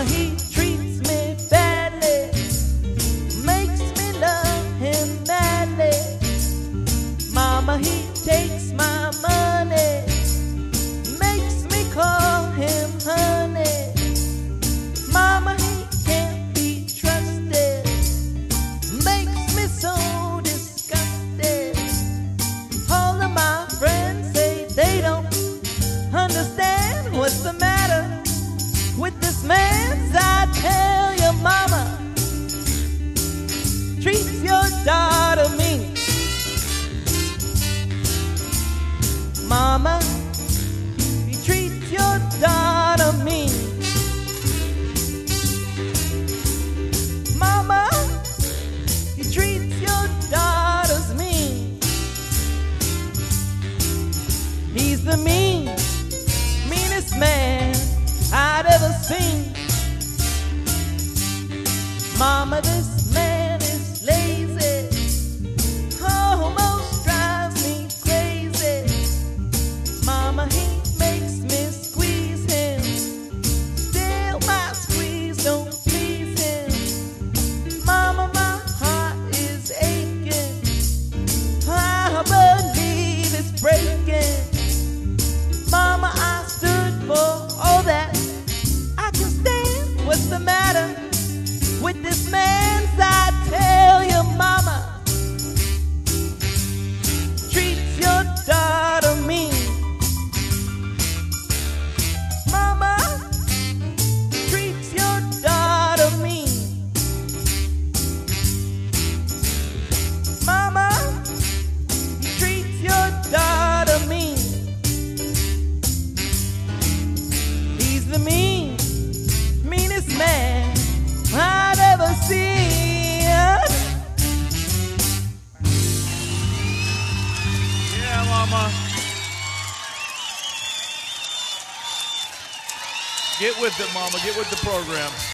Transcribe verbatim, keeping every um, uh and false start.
he treats me badly, makes me love him madly. Mama, he takes my money, makes me call him honey. Mama, he can't be trusted, makes me so disgusted. All of my friends say they don't understand what's the matter with this man. I tell your mama, treats your daughter mean. Mama, he treats your daughter mean. Mama, he treats your daughters mean. He's the mean, meanest man I'd ever seen. Mama, this man is lazy, almost drives me crazy. Mama, he makes me squeeze him, still my squeeze don't please him. Mama, my heart is aching, I believe it's breaking. Mama, I stood for all that I can stand. What's the matter with this man? I tell your mama, treats your daughter mean. Mama, treats your daughter mean. Mama, treats your daughter mean. He's the mean, meanest man I'd ever seen. Yeah, mama. Get with it, mama. Get with the program.